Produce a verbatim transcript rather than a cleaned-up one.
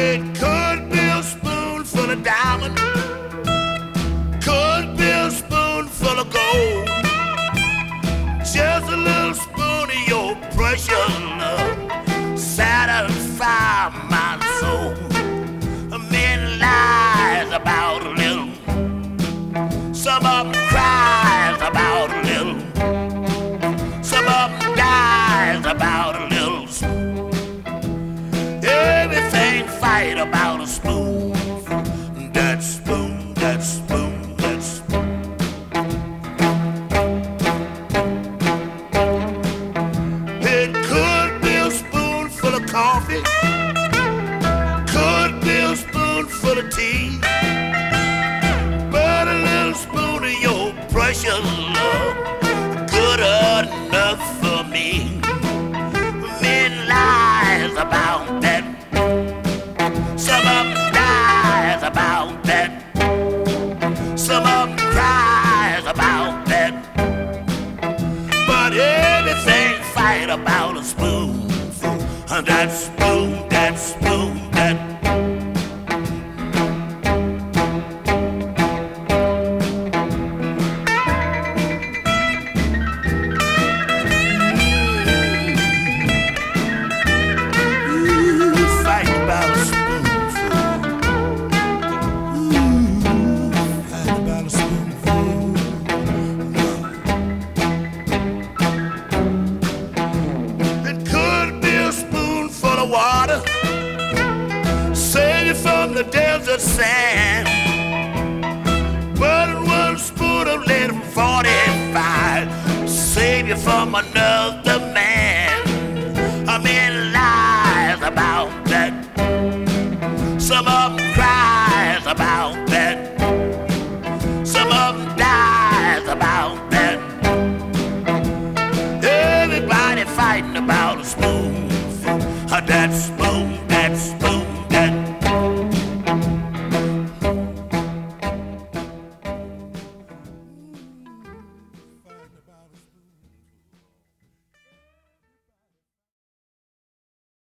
It could be a spoonful of diamond, could be a spoonful of gold, just a little spoon of your precious love, satisfy my soul. Men lies about a little, some of them cries about a little, some of them dies about a little. Everything fight about a spoon, that spoon, that spoon, that spoon. It could be a spoonful of coffee, could be a spoonful of tea, but a little spoon of your precious love, good enough for me. Men lies about that, some of them dies about that, some of them cries about that, but everything fight about a spoonful, that spoon, that spoon, that. Water, save you from the desert sand, but in one spoon of lead forty-five, save you from another man. A man lies about that, some of them cries about that, some of them dies about